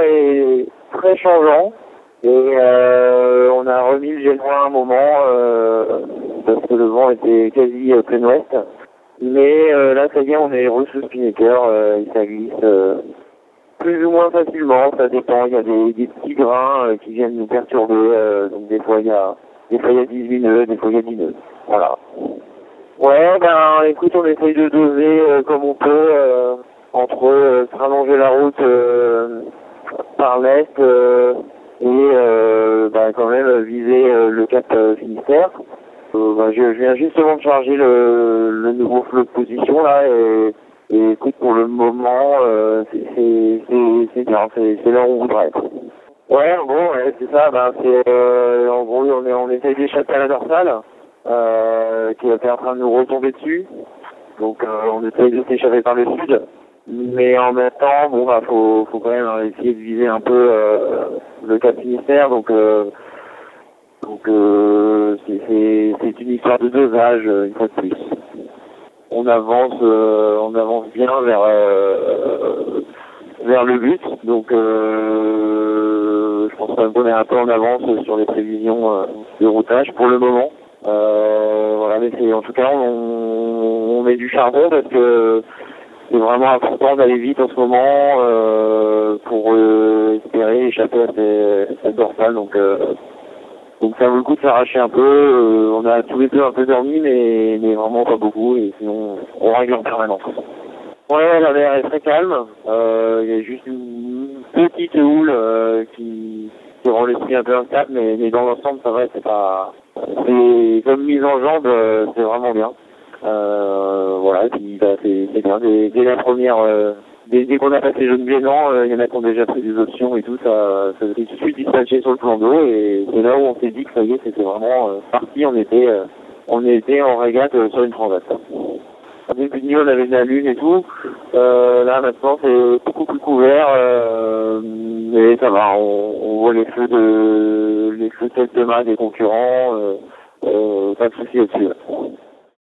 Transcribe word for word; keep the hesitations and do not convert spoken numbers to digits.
est très changeant. Et euh, on a remis le génois à un moment euh, parce que le vent était quasi euh, plein ouest. Mais euh, là, ça y est, on est re sous spinnaker, euh, et ça glisse euh, plus ou moins facilement, ça dépend. Il y a des, des petits grains euh, qui viennent nous perturber. Euh, donc des fois, il y a des fois il y a dix-huit nœuds, des fois il y a dix nœuds. Voilà. Ouais, ben écoute, on essaye de doser euh, comme on peut euh, entre euh, se rallonger la route euh, par l'est euh, et euh, ben, quand même viser euh, le cap euh, Finistère. Euh, ben, je, je viens justement de charger le, le nouveau flot de position là et, et écoute, pour le moment, euh, c'est c'est- c'est- c'est bien, c'est c'est là où on voudrait être. Ouais, bon, ouais, c'est ça, ben, c'est, euh, en gros, on, est, on essaye d'échapper à la dorsale, euh, qui est en train de nous retomber dessus. Donc, euh, on essaye de s'échapper par le sud. Mais en même temps, bon, bah, faut, faut quand même essayer de viser un peu, euh, le cap Finistère. Donc, euh, donc, euh, c'est, c'est, c'est une histoire de dosage, euh, une fois de plus. On avance, euh, on avance bien vers, euh, vers le but. Donc, euh, je pense quand même qu'on est un peu en avance sur les prévisions euh, de routage pour le moment. Euh, voilà, mais c'est, en tout cas, on, on met du charbon parce que c'est vraiment important d'aller vite en ce moment euh, pour euh, espérer échapper à ces- cette dorsale. Donc, euh, donc ça vaut le coup de s'arracher un peu. Euh, on a tous les deux un peu dormi, mais, mais vraiment pas beaucoup. Et sinon, on règle en permanence. Ouais, la mer est très calme. Euh, Il y a juste une petite houle euh, qui, qui rend l'esprit un peu instable, mais, mais dans l'ensemble, ça va, c'est pas... C'est comme mise en jambe, euh, c'est vraiment bien. Euh, voilà, et puis bah, c'est c'est bien. Dès, dès la première... Euh, dès dès qu'on a passé jaune blanc, il y en a qui ont déjà pris des options et tout, ça, ça s'est tout de suite dispatché sur le plan d'eau, et c'est là où on s'est dit que ça y est, c'était vraiment euh, parti. On était, euh, on était en régate euh, sur une transat. Au début de nuit, on avait de la lune et tout. Euh, là, maintenant, c'est beaucoup plus couvert. Euh, mais ça va, on, on voit les feux de les feux de tête de main des concurrents. Euh, euh, pas de souci là-dessus.